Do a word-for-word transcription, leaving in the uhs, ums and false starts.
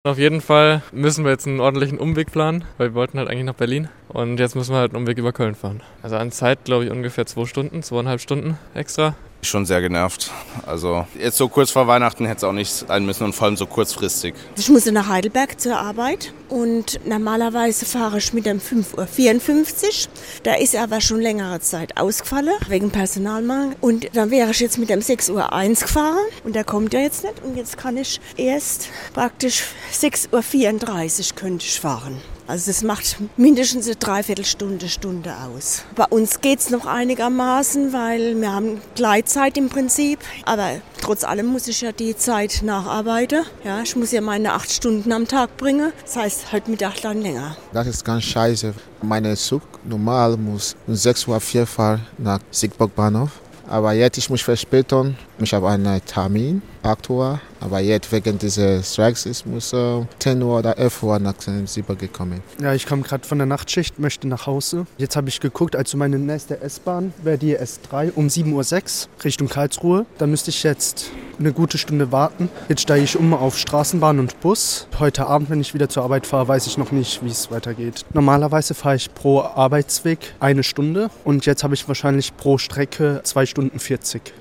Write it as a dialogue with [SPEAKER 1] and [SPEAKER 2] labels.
[SPEAKER 1] Auf jeden Fall müssen wir jetzt einen ordentlichen Umweg planen, weil wir wollten halt eigentlich nach Berlin. Und jetzt müssen wir halt einen Umweg über Köln fahren. Also an Zeit, glaube ich, ungefähr zwei Stunden, zweieinhalb Stunden extra.
[SPEAKER 2] Schon sehr genervt. Also jetzt so kurz vor Weihnachten hätte es auch nicht sein müssen und vor allem so kurzfristig.
[SPEAKER 3] Ich muss nach Heidelberg zur Arbeit und normalerweise fahre ich mit dem fünf Uhr vierundfünfzig. Da ist aber schon längere Zeit ausgefallen, wegen Personalmangel. Und dann wäre ich jetzt mit dem sechs Uhr eins gefahren und der kommt ja jetzt nicht. Und jetzt kann ich erst praktisch sechs Uhr vierunddreißig könnte ich fahren. Also das macht mindestens eine Dreiviertelstunde, Stunde aus. Bei uns geht es noch einigermaßen, weil wir haben Gleitzeit im Prinzip. Aber trotz allem muss ich ja die Zeit nacharbeiten. Ja, ich muss ja meine acht Stunden am Tag bringen. Das heißt, heute Mittag dann länger.
[SPEAKER 4] Das ist ganz scheiße. Mein Zug normal muss um sechs Uhr vier fahren nach Siegburg Bahnhof. Aber jetzt ich muss verspäten. Ich habe einen Termin, acht Uhr. Aber jetzt wegen dieses Streiks ich muss uh, zehn Uhr oder elf Uhr nach Siegburg gekommen.
[SPEAKER 5] Ja, ich komme gerade von der Nachtschicht, möchte nach Hause. Jetzt habe ich geguckt, also meine nächste S-Bahn wäre die S drei um sieben Uhr sechs Richtung Karlsruhe. Da müsste ich jetzt eine gute Stunde warten. Jetzt steige ich um auf Straßenbahn und Bus. Heute Abend, wenn ich wieder zur Arbeit fahre, weiß ich noch nicht, wie es weitergeht. Normalerweise fahre ich pro Arbeitsweg eine Stunde und jetzt habe ich wahrscheinlich pro Strecke zwei Stunden vierzig.